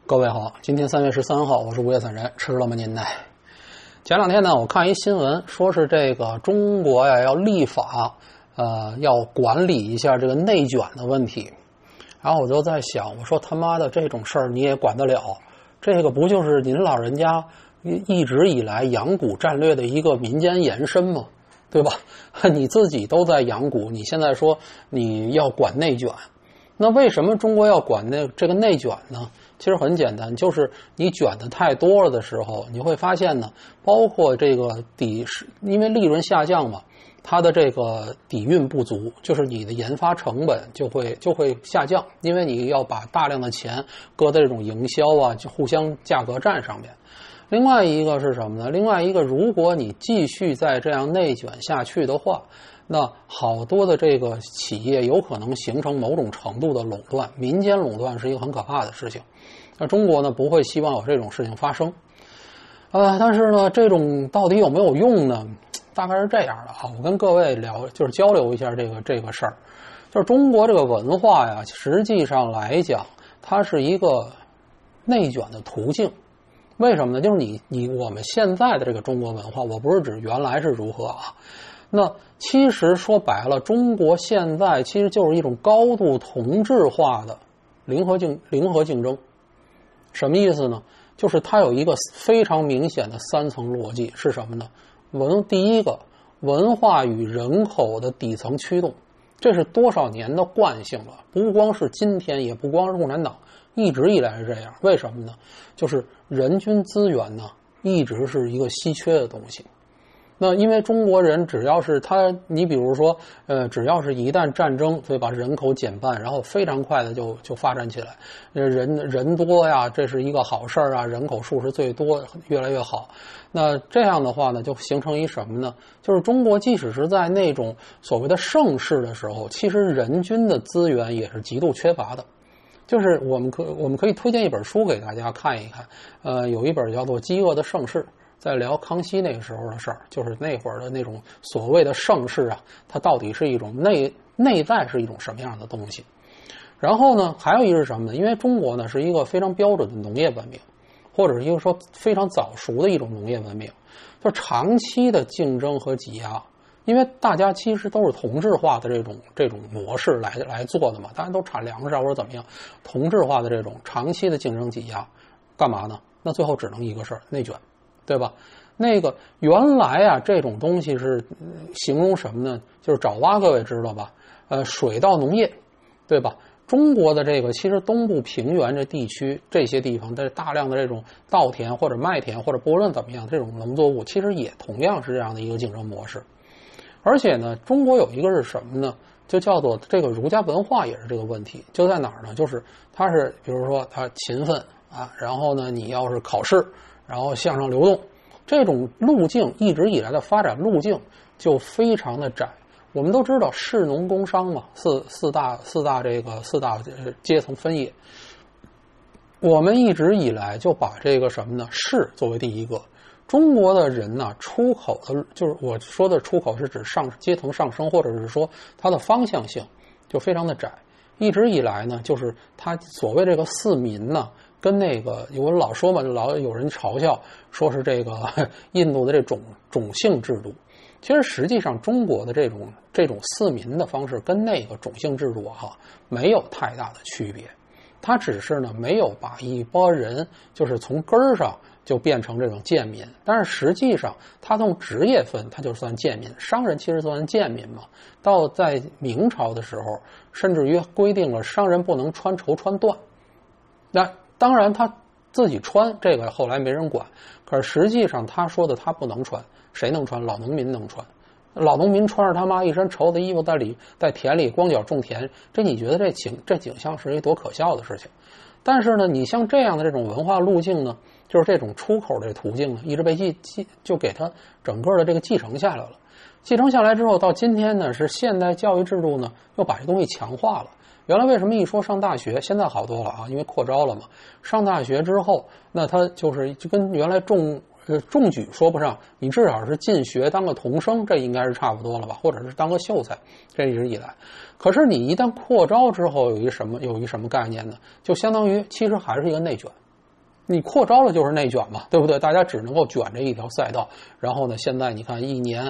各位好，今天3月13号，我是午夜散人，吃了吗您呢？前两天呢，我看一新闻，说是这个中国呀要立法，要管理一下这个内卷的问题。然后我就在想，我说他妈的这种事儿你也管得了？这个不就是您老人家一直以来养蛊战略的一个民间延伸吗？对吧？你自己都在养蛊，你现在说你要管内卷，那为什么中国要管这个内卷呢？其实很简单，就是你卷的太多了的时候，你会发现呢，包括这个因为利润下降嘛，它的这个底蕴不足，就是你的研发成本就会下降，因为你要把大量的钱搁在这种营销啊，就互相价格战上面。另外一个是什么呢？另外一个，如果你继续再这样内卷下去的话，那好多的这个企业有可能形成某种程度的垄断，民间垄断是一个很可怕的事情。那中国呢不会希望有这种事情发生，但是呢，这种到底有没有用呢？大概是这样的啊，我跟各位聊，就是交流一下这个事儿。就是中国这个文化呀，实际上来讲，它是一个内卷的途径。为什么呢？就是我们现在的这个中国文化，我不是指原来是如何啊。那其实说白了，中国现在其实就是一种高度同质化的零和竞争。什么意思呢？就是它有一个非常明显的3层逻辑，是什么呢？第一个，文化与人口的底层驱动，这是多少年的惯性了，不光是今天，也不光是共产党，一直以来是这样。为什么呢？就是人均资源呢，一直是一个稀缺的东西。那因为中国人只要是你比如说，只要是一旦战争，所以把人口减半，然后非常快的就发展起来，人多呀，这是一个好事啊，人口数是最多，越来越好。那这样的话呢，就形成一什么呢？就是中国即使是在那种所谓的盛世的时候，其实人均的资源也是极度缺乏的。就是我们可以推荐一本书给大家看一看，有一本叫做《饥饿的盛世》。在聊康熙那个时候的事儿，就是那会儿的那种所谓的盛世啊，它到底是一种内在是一种什么样的东西？然后呢，还有一个是什么呢？因为中国呢是一个非常标准的农业文明，或者是一个说非常早熟的一种农业文明，就长期的竞争和挤压。因为大家其实都是同质化的这种模式来做的嘛，大家都产粮食啊或者怎么样，同质化的这种长期的竞争挤压，干嘛呢？那最后只能一个事儿，内卷。对吧？那个原来啊，这种东西是形容什么呢？就是爪哇，各位知道吧？水稻农业，对吧？中国的这个其实东部平原这地区这些地方的大量的这种稻田或者麦田或者不论怎么样这种农作物，其实也同样是这样的一个竞争模式。而且呢，中国有一个是什么呢？就叫做这个儒家文化也是这个问题，就在哪儿呢？就是它是比如说它勤奋啊，然后呢你要是考试。然后向上流动，这种路径一直以来的发展路径就非常的窄。我们都知道士农工商嘛，四大阶层分野。我们一直以来就把这个什么呢？士作为第一个。中国的人呢，出口的就是我说的出口是指阶层上升，或者是说它的方向性就非常的窄。一直以来呢，就是它所谓这个四民呢。跟那个我老说嘛，老有人嘲笑说是这个印度的这种种姓制度，其实实际上中国的这种四民的方式跟那个种姓制度没有太大的区别，它只是呢没有把一拨人就是从根儿上就变成这种贱民，但是实际上它从职业分它就算贱民，商人其实算贱民嘛。到在明朝的时候，甚至于规定了商人不能穿绸穿缎，那当然他自己穿这个后来没人管，可是实际上他说的他不能穿，谁能穿？老农民能穿。老农民穿着他妈一身绸子衣服在田里光脚种田，这你觉得这景象是一多可笑的事情？但是呢，你像这样的这种文化路径呢，就是这种出口的途径呢，一直被就给它整个的这个继承下来了。继承下来之后，到今天呢，是现代教育制度呢又把这东西强化了。原来为什么一说上大学，现在好多了啊，因为扩招了嘛。上大学之后，那他就跟原来中举说不上，你至少是进学当个童生，这应该是差不多了吧，或者是当个秀才，这一直以来。可是你一旦扩招之后，有一什么概念呢？就相当于其实还是一个内卷。 你扩招了就是内卷嘛，对不对？大家只能够卷这一条赛道。然后呢，现在你看今年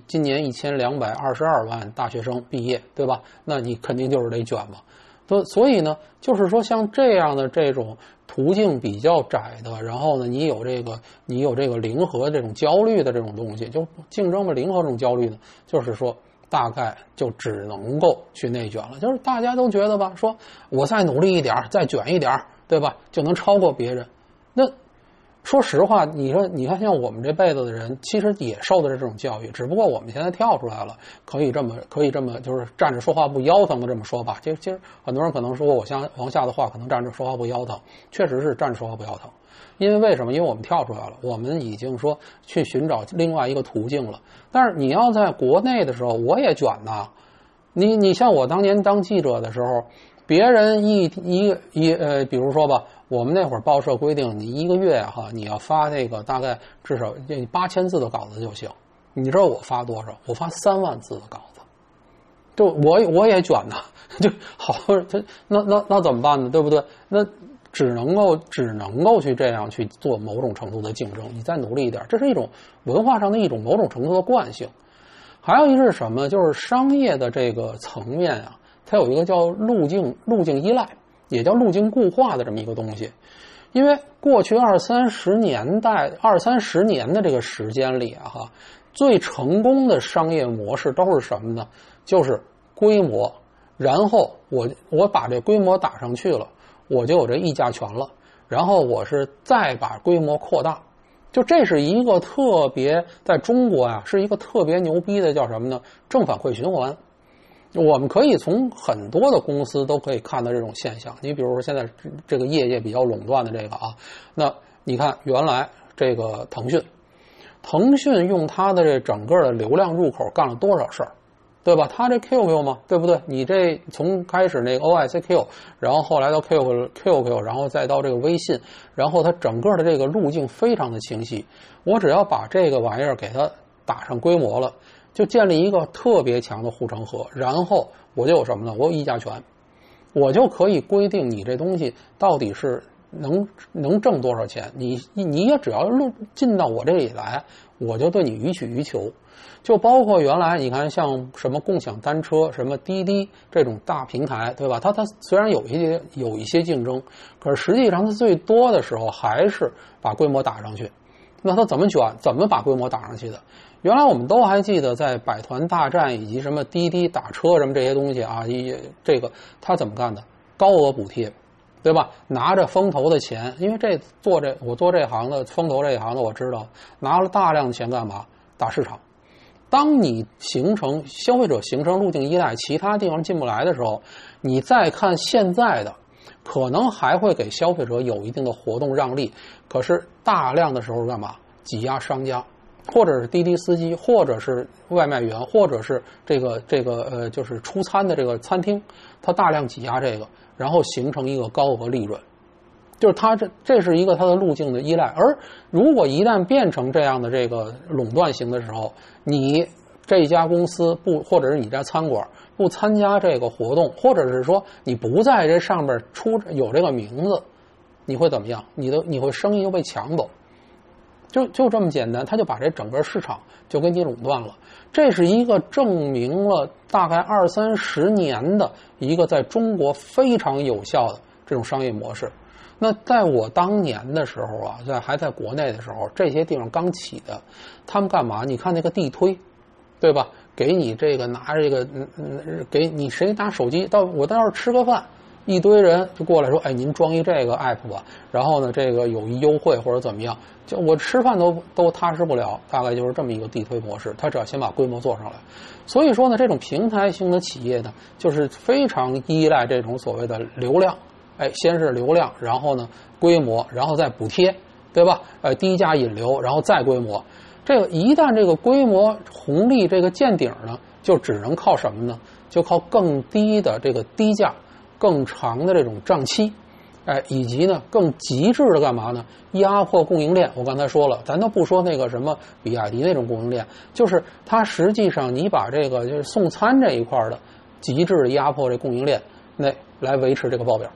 1222万大学生毕业，对吧？那你肯定就是得卷嘛。所以呢，就是说像这样的这种途径比较窄的，然后呢，你有这个零和这种焦虑的这种东西，就竞争的零和这种焦虑呢，就是说大概就只能够去内卷了。就是大家都觉得吧，说我再努力一点，再卷一点，对吧，就能超过别人。那说实话，你看像我们这辈子的人，其实也受的是这种教育，只不过我们现在跳出来了，可以这么就是站着说话不腰疼的这么说吧。其实很多人可能说我像王夏的话，可能站着说话不腰疼，确实是站着说话不腰疼。因为为什么？因为我们跳出来了，我们已经说去寻找另外一个途径了。但是你要在国内的时候，我也卷呐。你像我当年当记者的时候，别人比如说吧，我们那会儿报社规定，你一个月你要发那个大概至少8000字的稿子就行。你知道我发多少？我发3万字的稿子，就我也卷呐，就好，那怎么办呢？对不对？那只能够去这样去做某种程度的竞争。你再努力一点，这是一种文化上的一种某种程度的惯性。还有一是什么？就是商业的这个层面啊，它有一个叫路径依赖，也叫路径固化的这么一个东西。因为过去二三十年的这个时间里最成功的商业模式都是什么呢？就是规模，然后我把这规模打上去了，我就有这议价权了，然后我是再把规模扩大。就这是一个特别在中国是一个特别牛逼的叫什么呢？正反馈循环。我们可以从很多的公司都可以看到这种现象。你比如说现在这个业界比较垄断的这个那你看原来这个腾讯用它的这整个的流量入口干了多少事儿，对吧？它这 QQ 嘛，对不对？你这从开始那个 OICQ， 然后后来到 QQ， 然后再到这个微信，然后它整个的这个路径非常的清晰。我只要把这个玩意儿给它打上规模了，就建立一个特别强的护城河，然后我就有什么呢？我有议价权，我就可以规定你这东西到底是能挣多少钱，你也只要进到我这里来，我就对你予取予求。就包括原来你看像什么共享单车、什么滴滴这种大平台，对吧？它虽然有一些竞争，可是实际上它最多的时候还是把规模打上去。那它怎么卷？怎么把规模打上去的？原来我们都还记得，在百团大战以及什么滴滴打车什么这些东西这个他怎么干的？高额补贴，对吧？拿着风投的钱，因为我做这行的，风投这一行的我知道，拿了大量的钱干嘛？打市场。当你消费者形成路径依赖，其他地方进不来的时候，你再看现在的，可能还会给消费者有一定的活动让利，可是大量的时候干嘛？挤压商家，或者是滴滴司机，或者是外卖员，或者是就是出餐的这个餐厅，它大量挤压这个，然后形成一个高额利润。就是它这是一个它的路径的依赖。而如果一旦变成这样的这个垄断型的时候，你这家公司或者是你家餐馆不参加这个活动，或者是说你不在这上面有这个名字，你会怎么样？你会生意就被抢走。就这么简单，他就把这整个市场就给你垄断了。这是一个证明了大概20-30年的一个在中国非常有效的这种商业模式。那在我当年的时候还在国内的时候，这些地方刚起的，他们干嘛？你看那个地推，对吧？给你这个拿这个，给你谁拿手机我到这儿吃个饭，一堆人就过来说，哎，您装一这个 app 吧，然后呢，这个有一优惠或者怎么样，就我吃饭都踏实不了，大概就是这么一个地推模式。他只要先把规模做上来，所以说呢，这种平台型的企业呢，就是非常依赖这种所谓的流量。先是流量，然后呢规模，然后再补贴，对吧？低价引流，然后再规模。这个一旦这个规模红利这个见顶呢，就只能靠什么呢？就靠更低的这个低价，更长的这种账期，以及呢更极致的干嘛呢？压迫供应链。我刚才说了，咱都不说那个什么比亚迪那种供应链，就是它实际上你把这个就是送餐这一块的极致的压迫这供应链，来维持这个报表。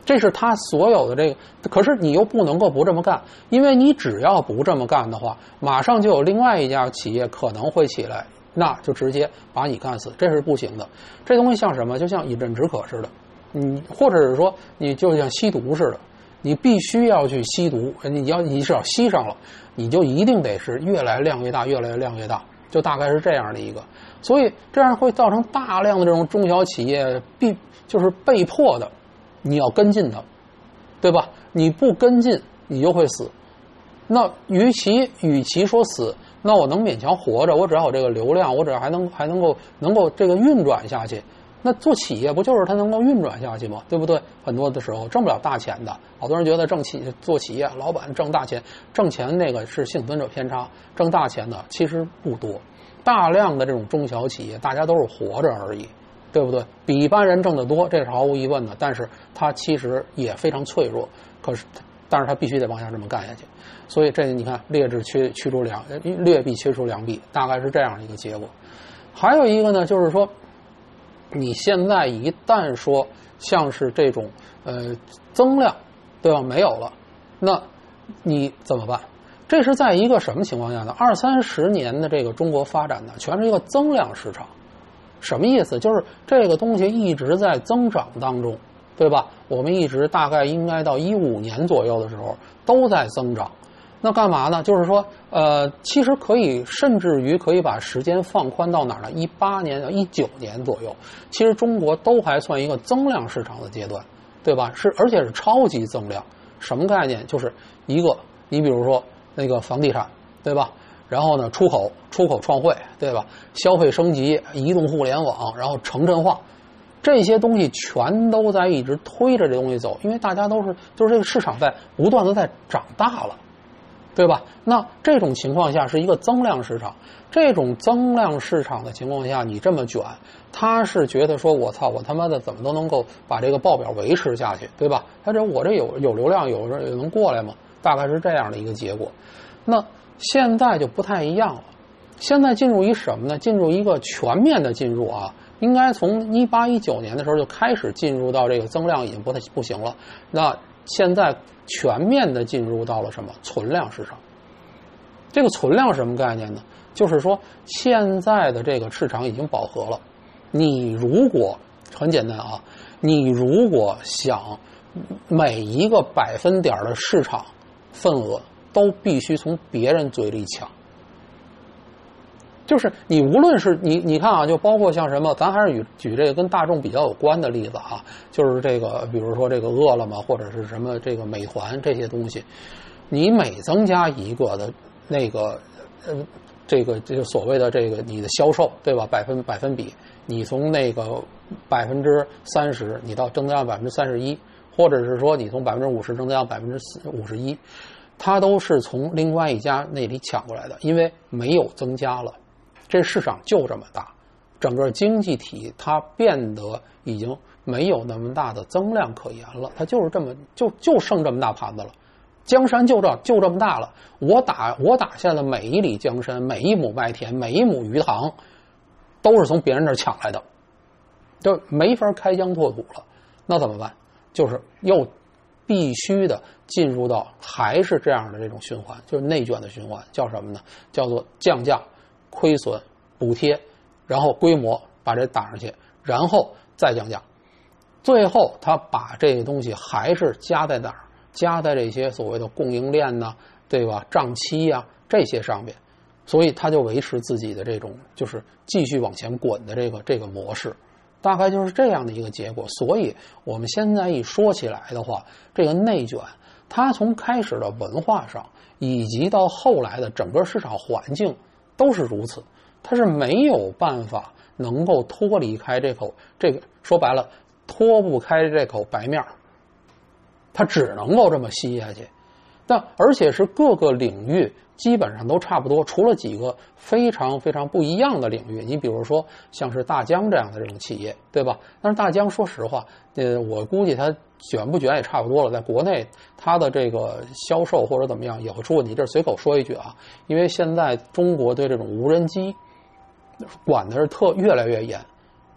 这是他所有的这个，可是你又不能够不这么干，因为你只要不这么干的话，马上就有另外一家企业可能会起来，那就直接把你干死，这是不行的。这东西像什么？就像饮鸩止渴似的，或者是说你就像吸毒似的，你必须要去吸毒，你只要吸上了，你就一定得是越来量越大，越来量越大，就大概是这样的一个。所以这样会造成大量的这种中小企业就是被迫的。你要跟进它，对吧？你不跟进，你就会死。那与其说死，那我能勉强活着，我只要有这个流量，我只要还能够这个运转下去。那做企业不就是它能够运转下去吗？对不对？很多的时候挣不了大钱的，好多人觉得做企业老板挣大钱，挣钱那个是幸存者偏差，挣大钱的其实不多。大量的这种中小企业，大家都是活着而已。对不对？比一般人挣得多，这是毫无疑问的。但是它其实也非常脆弱，但是它必须得往下这么干下去。所以这你看，劣币驱除良币，大概是这样的一个结果。还有一个呢，就是说，你现在一旦说像是这种增量，对吧？没有了，那你怎么办？这是在一个什么情况下呢？20-30年的这个中国发展呢，全是一个增量市场。什么意思？就是这个东西一直在增长当中，对吧？我们一直大概应该到15年左右的时候都在增长。那干嘛呢？就是说，其实甚至于可以把时间放宽到哪儿呢？18年到19年左右，其实中国都还算一个增量市场的阶段，对吧？而且是超级增量。什么概念？就是你比如说那个房地产，对吧？然后呢，出口创汇，对吧？消费升级、移动互联网，然后城镇化，这些东西全都在一直推着这东西走，因为大家就是这个市场在不断的在长大了，对吧？那这种情况下是一个增量市场，这种增量市场的情况下，你这么卷，他是觉得说我他妈的怎么都能够把这个报表维持下去，对吧？我这有流量，有人能过来吗？大概是这样的一个结果。那现在就不太一样了，现在进入什么呢？进入一个全面的进入啊，应该从18-19年的时候就开始进入到这个增量已经不行了。那现在全面的进入到了什么？存量市场。这个存量是什么概念呢？就是说现在的这个市场已经饱和了。你如果很简单啊，你如果想每一个百分点的市场份额都必须从别人嘴里抢，就是你无论是你看啊，就包括像什么，咱还是举这个跟大众比较有关的例子啊，就是这个比如说这个饿了么或者是什么这个美团这些东西，你每增加一个的那个这个所谓的这个你的销售，对吧？百分比，你从那个30%你到增加31%，或者是说你从50%增加51%。它都是从另外一家那里抢过来的，因为没有增加了，这市场就这么大，整个经济体它变得已经没有那么大的增量可言了，它就是这么就剩这么大盘子了，江山就这么大了，我打下的每一里江山，每一亩麦田，每一亩鱼塘，都是从别人那儿抢来的，就没法开疆拓土了。那怎么办？就是又必须的进入到还是这样的这种循环，就是内卷的循环，叫什么呢？叫做降价、亏损、补贴，然后规模把这打上去，然后再降价，最后他把这个东西还是加在哪儿？加在这些所谓的供应链呢，对吧？账期呀这些上面，所以他就维持自己的这种就是继续往前滚的这个模式。大概就是这样的一个结果，所以我们现在一说起来的话，这个内卷，它从开始的文化上，以及到后来的整个市场环境都是如此，它是没有办法能够脱离开这个说白了脱不开这口白面，它只能够这么吸下去。但而且是各个领域基本上都差不多，除了几个非常非常不一样的领域。你比如说像是大疆这样的这种企业，对吧？但是大疆说实话，我估计它卷不卷也差不多了，在国内它的这个销售或者怎么样也会出问题。这随口说一句啊，因为现在中国对这种无人机管的是越来越严。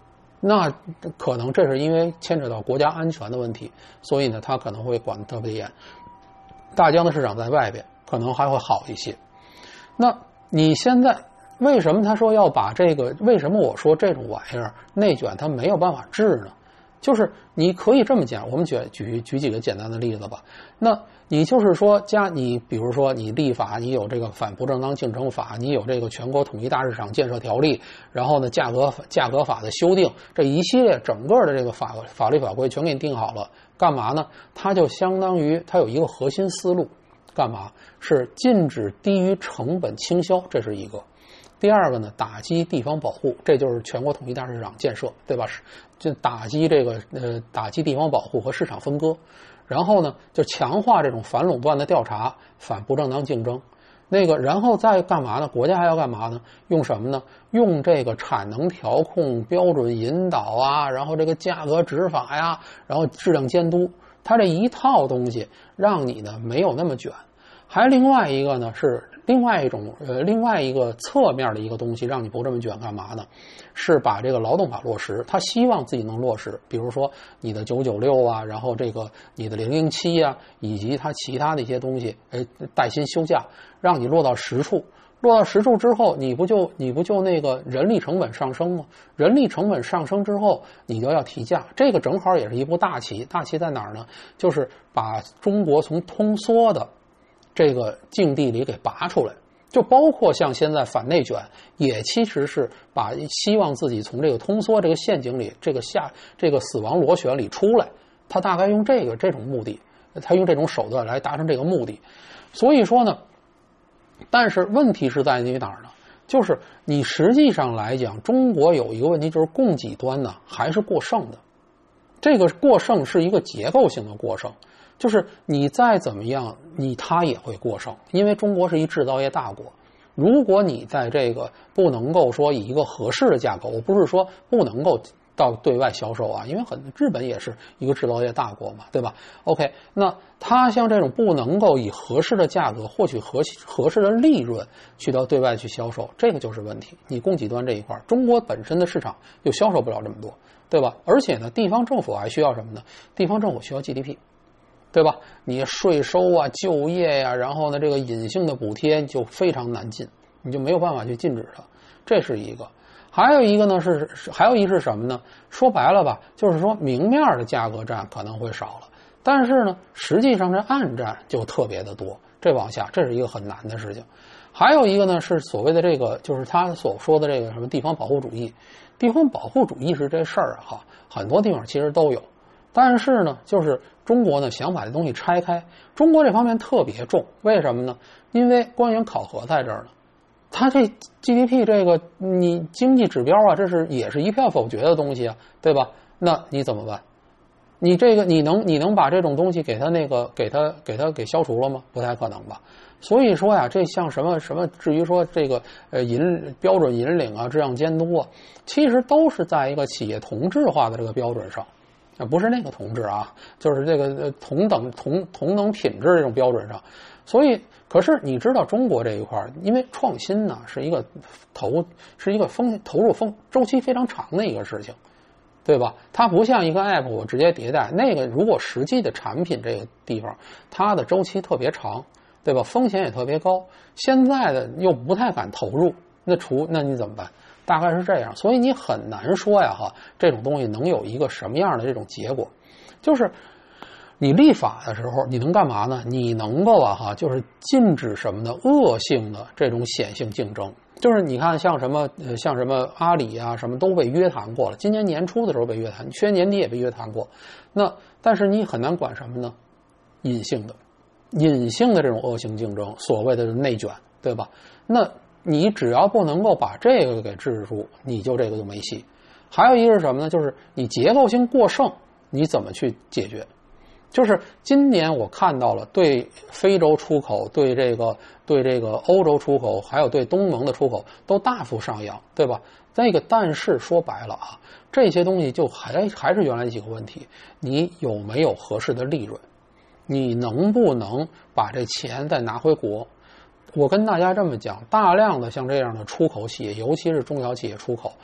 那可能这是因为牵扯到国家安全的问题，所以呢，他可能会管得特别严。大疆的市场在外边，可能还会好一些。那你现在为什么他说要把这个？为什么我说这种玩意儿内卷它没有办法治呢？就是你可以这么讲，我们举几个简单的例子吧。那你就是说你比如说你立法，你有这个反不正当竞争法，你有这个全国统一大市场建设条例，然后呢价格法的修订，这一系列整个的这个法律法规全给你定好了，干嘛呢？它就相当于它有一个核心思路，干嘛？是禁止低于成本倾销，这是一个。第二个呢，打击地方保护，这就是全国统一大市场建设，对吧？就打击打击地方保护和市场分割。然后呢，就强化这种反垄断的调查，反不正当竞争。然后再干嘛呢？国家还要干嘛呢？用什么呢？用这个产能调控、标准引导啊，然后这个价格执法呀，然后质量监督，它这一套东西让你呢没有那么卷。还另外一个呢是另外一个侧面的一个东西，让你不这么卷，干嘛呢？是把这个劳动法落实，他希望自己能落实，比如说你的996啊，然后这个你的007啊，以及它其他的一些东西，带薪休假，让你落到实处。落到实处之后，你不就那个人力成本上升吗？人力成本上升之后，你就要提价。这个正好也是一步大棋。大棋在哪儿呢？就是把中国从通缩的这个境地里给拔出来，就包括像现在反内卷，也其实是希望自己从这个通缩这个陷阱里，这个死亡螺旋里出来。他大概用这种目的，他用这种手段来达成这个目的。所以说呢，但是问题是在于哪儿呢？就是你实际上来讲，中国有一个问题，就是供给端呢还是过剩的。这个过剩是一个结构性的过剩。就是你再怎么样，它也会过剩，因为中国是一制造业大国。如果你在这个不能够说以一个合适的价格，我不是说不能够到对外销售啊，因为日本也是一个制造业大国嘛，对吧 ？OK， 那它像这种不能够以合适的价格获取合适的利润去到对外去销售，这个就是问题。你供给端这一块，中国本身的市场又销售不了这么多，对吧？而且呢，地方政府还需要什么呢？地方政府需要 GDP。对吧？你税收啊、就业呀，然后呢，这个隐性的补贴就非常难进，你就没有办法去禁止它，这是一个。还有一是什么呢？说白了吧，就是说明面的价格战可能会少了，但是呢，实际上这暗战就特别的多。这往下，这是一个很难的事情。还有一个呢，是所谓的这个，就是他所说的这个什么地方保护主义。地方保护主义是这事儿哈，很多地方其实都有。但是呢，就是中国呢想把这东西拆开，中国这方面特别重，为什么呢？因为官员考核在这儿呢，他这 GDP 这个你经济指标啊，也是一票否决的东西啊，对吧？那你怎么办？你这个你能把这种东西给它消除了吗？不太可能吧。所以说呀，这像什么，至于说这个标准引领啊、质量监督啊，其实都是在一个企业同质化的这个标准上。不是那个同质啊，就是这个同等品质这种标准上。所以，可是你知道中国这一块，因为创新呢是一个投入周期非常长的一个事情，对吧？它不像一个 app 我直接迭代，那个如果实际的产品这个地方，它的周期特别长，对吧？风险也特别高，现在的又不太敢投入，那你怎么办？大概是这样，所以你很难说呀这种东西能有一个什么样的这种结果。就是你立法的时候，你能干嘛呢？你能够就是禁止什么呢？恶性的这种显性竞争。就是你看像什么阿里啊，什么都被约谈过了，今年年初的时候被约谈，去年年底也被约谈过。但是你很难管什么呢？隐性的这种恶性竞争，所谓的内卷，对吧？那你只要不能够把这个给制住，你这个就没戏。还有一个是什么呢？就是你结构性过剩，你怎么去解决？就是今年我看到了对非洲出口、对这个欧洲出口，还有对东盟的出口都大幅上扬，对吧？但是说白了这些东西就还是原来几个问题：你有没有合适的利润？你能不能把这钱再拿回国？我跟大家这么讲，大量的像这样的出口企业，尤其是中小企业出口，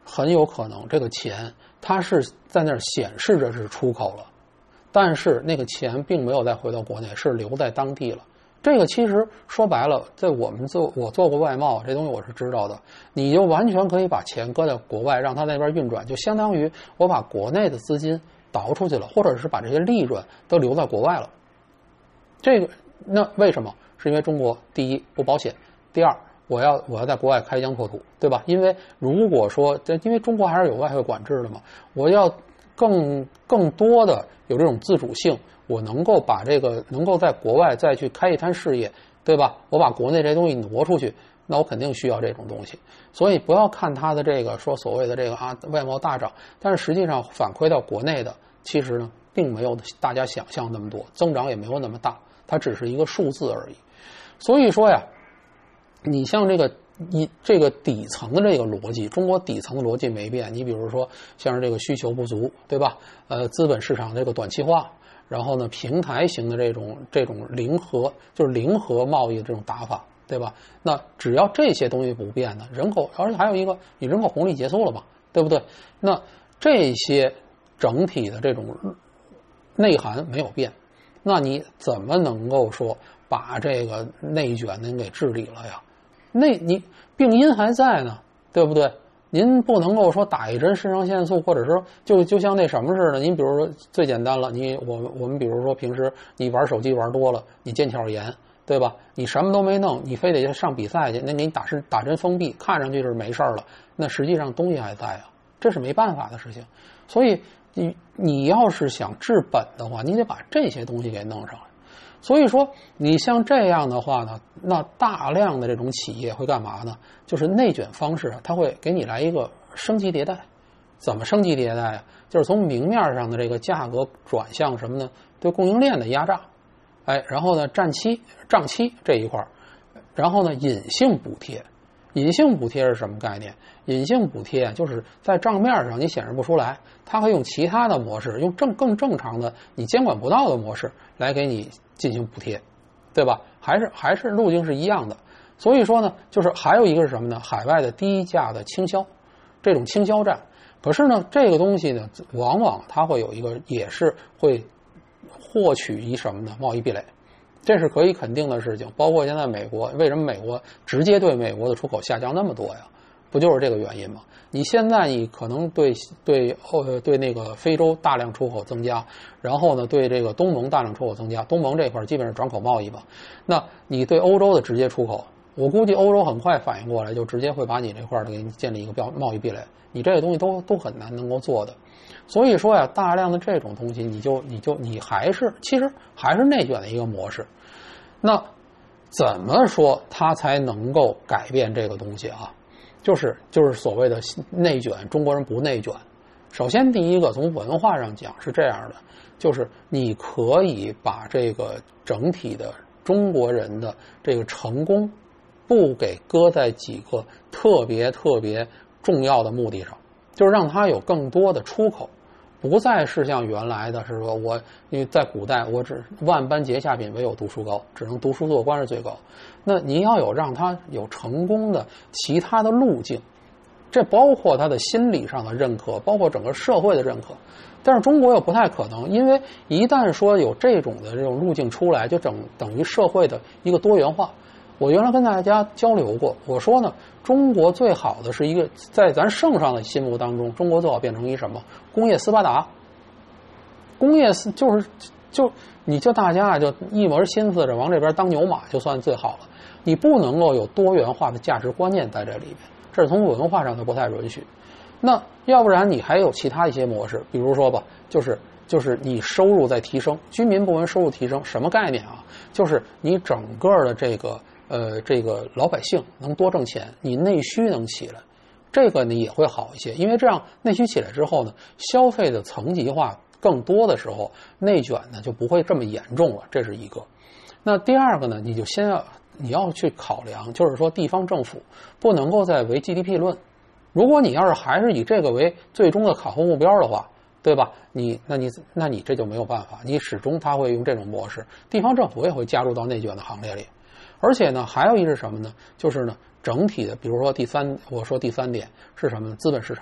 很有可能这个钱它是在那儿显示着是出口了，但是那个钱并没有再回到国内，是留在当地了。这个其实说白了，在我做过外贸，这东西我是知道的。你就完全可以把钱搁在国外，让它那边运转，就相当于我把国内的资金倒出去了，或者是把这些利润都留在国外了。这个那为什么？是因为中国第一不保险，第二我要在国外开疆拓土，对吧？因为如果说因为中国还是有外汇管制的嘛，我要更多的有这种自主性。我能够把这个能够在国外再去开一摊事业，对吧？我把国内这东西挪出去，那我肯定需要这种东西。所以不要看它的这个说所谓的这个外贸大涨，但是实际上反馈到国内的，其实呢并没有大家想象那么多，增长也没有那么大，它只是一个数字而已。所以说呀，你像这个底层的这个逻辑，中国底层的逻辑没变。你比如说像是这个需求不足，对吧？资本市场这个短期化。然后呢，平台型的这种零和贸易的这种打法，对吧？那只要这些东西不变呢，人口，而且还有一个，你人口红利结束了嘛，对不对？那这些整体的这种内涵没有变，那你怎么能够说把这个内卷能给治理了呀？你病因还在呢，对不对？您不能够说打一针肾上腺素，或者说就像那什么似的。您比如说最简单了，我们比如说平时你玩手机玩多了，你腱鞘炎，对吧？你什么都没弄，你非得上比赛去，那给你打针封闭，看上去是没事了，那实际上东西还在啊，这是没办法的事情。所以你要是想治本的话，你得把这些东西给弄上来。所以说你像这样的话呢，那大量的这种企业会干嘛呢？就是内卷方式，它会给你来一个升级迭代。怎么升级迭代啊？就是从明面上的这个价格转向什么呢？对供应链的压榨，然后呢账期这一块，然后呢隐性补贴。隐性补贴是什么概念？隐性补贴就是在账面上你显示不出来，它会用其他的模式，用更正常的你监管不到的模式来给你进行补贴，对吧？还是路径是一样的。所以说呢，就是还有一个是什么呢？海外的低价的倾销，这种倾销战。可是呢，这个东西呢，往往它会有一个，也是会获取一什么呢？贸易壁垒。这是可以肯定的事情。包括现在美国，为什么美国直接对美国的出口下降那么多呀？不就是这个原因吗？你现在你可能对那个非洲大量出口增加，然后呢对这个东盟大量出口增加，东盟这块基本是转口贸易吧。那你对欧洲的直接出口，我估计欧洲很快反应过来，就直接会把你这块给你建立一个贸易壁垒。你这个东西都很难能够做的。所以说呀，大量的这种东西，你其实还是内卷的一个模式。那怎么说它才能够改变这个东西啊？就是所谓的内卷，中国人不内卷。首先第一个，从文化上讲是这样的，就是你可以把这个整体的中国人的这个成功不给搁在几个特别重要的目的上，就是让它有更多的出口，不再是像原来的是说因为在古代我只万般皆下品，唯有读书高，只能读书做官是最高。那你要有让他有成功的其他的路径，这包括他的心理上的认可，包括整个社会的认可。但是中国又不太可能，因为一旦说有这种路径出来，就等于社会的一个多元化。我原来跟大家交流过，我说呢，中国最好的是一个在咱圣上的心目当中，中国最好变成一什么工业斯巴达。工业你就大家就一门心思着往这边当牛马就算最好了，你不能够有多元化的价值观念在这里面，这是从文化上都不太允许。那要不然你还有其他一些模式，比如说吧，就是你收入在提升，居民部门收入提升，什么概念啊？就是你整个的这个老百姓能多挣钱，你内需能起来，这个呢也会好一些，因为这样内需起来之后呢，消费的层级化更多的时候，内卷呢就不会这么严重了，这是一个。那第二个呢，你要去考量，就是说地方政府不能够再为 GDP 论。如果你要是还是以这个为最终的考核目标的话，对吧？那你这就没有办法，你始终他会用这种模式，地方政府也会加入到内卷的行列里。而且呢，还有一是什么呢？就是呢，整体的，比如说我说第三点是什么呢？资本市场。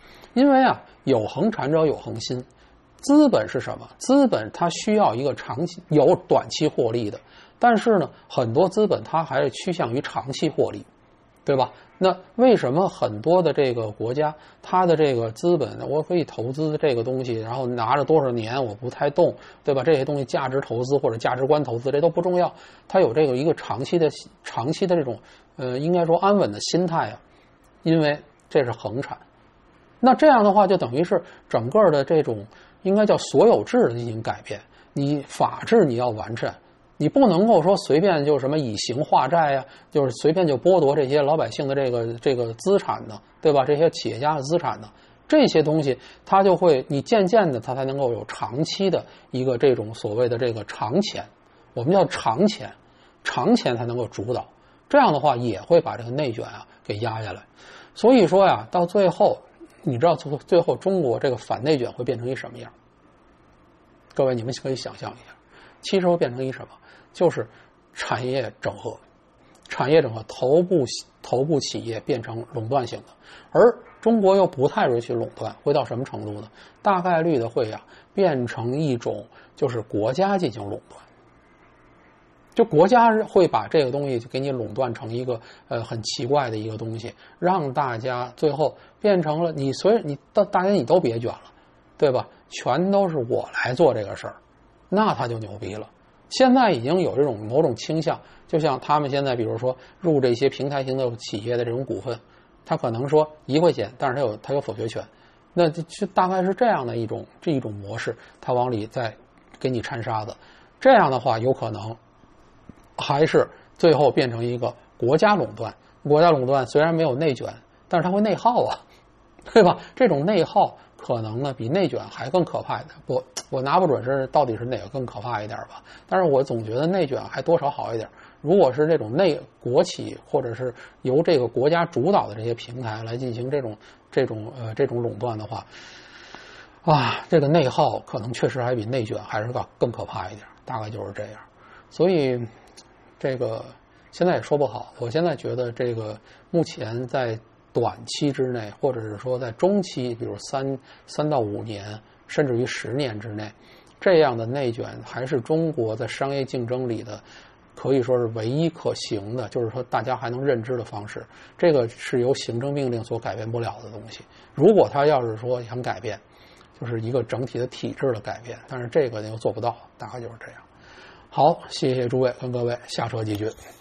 因为啊，有恒产者有恒心。资本是什么？资本它需要一个长期有短期获利的，但是呢，很多资本它还是趋向于长期获利，对吧？那为什么很多的这个国家，它的这个资本，我可以投资这个东西，然后拿着多少年我不太动，对吧？这些东西价值投资或者价值观投资，这都不重要，它有这个一个长期的这种应该说安稳的心态啊，因为这是恒产。那这样的话，就等于是整个的这种应该叫所有制的进行改变。你法治你要完善，你不能够说随便就什么以刑化债呀，就是随便就剥夺这些老百姓的这个资产的，对吧？这些企业家的资产的这些东西，它就会你渐渐的它才能够有长期的一个这种所谓的这个长钱，我们叫长钱才能够主导。这样的话也会把这个内卷啊给压下来。所以说呀，到最后。你知道最后中国这个反内卷会变成一什么样？各位你们可以想象一下，其实会变成一什么？就是产业整合，头部企业变成垄断型的，而中国又不太容易去垄断，会到什么程度呢？大概率的会变成一种就是国家进行垄断。就国家会把这个东西就给你垄断成一个很奇怪的一个东西，让大家最后变成了大家你都别卷了，对吧？全都是我来做这个事儿，那他就牛逼了。现在已经有这种某种倾向，就像他们现在比如说入这些平台型的企业的这种股份，他可能说1块钱，但是他有否决权，那就大概是这样的一种模式，他往里再给你掺沙子，这样的话有可能。还是最后变成一个国家垄断。国家垄断虽然没有内卷，但是它会内耗啊，对吧？这种内耗可能呢比内卷还更可怕一点。我拿不准是到底是哪个更可怕一点吧，但是我总觉得内卷还多少好一点。如果是这种国企或者是由这个国家主导的这些平台来进行这种垄断的话，啊，这个内耗可能确实还比内卷还是更可怕一点，大概就是这样。所以。这个现在也说不好，我现在觉得这个目前在短期之内，或者是说在中期，比如3到5年，甚至于10年之内，这样的内卷还是中国在商业竞争里的可以说是唯一可行的，就是说大家还能认知的方式。这个是由行政命令所改变不了的东西。如果他要是说想改变，就是一个整体的体制的改变，但是这个又做不到，大概就是这样。好，谢谢诸位跟各位，下车继续。